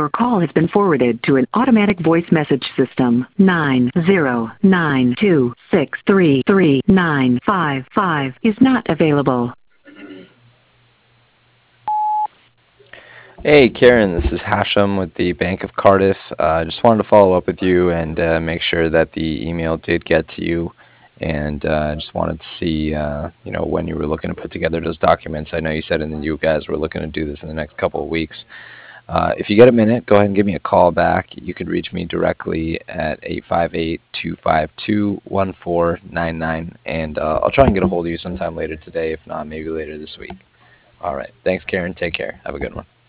call has been forwarded to an automatic voice message system. 90926333955 is not available. Hey Karen, this is Hashem with the Bank of Cardiff. Just wanted to follow up with you and make sure that the email did get to you. And just wanted to see, when you were looking to put together those documents. I know you said you guys were looking to do this in the next couple of weeks. If you get a minute, go ahead and give me a call back. You could reach me directly at 858-252-1499, and I'll try and get a hold of you sometime later today, if not, maybe later this week. All right. Thanks, Karen. Take care. Have a good one.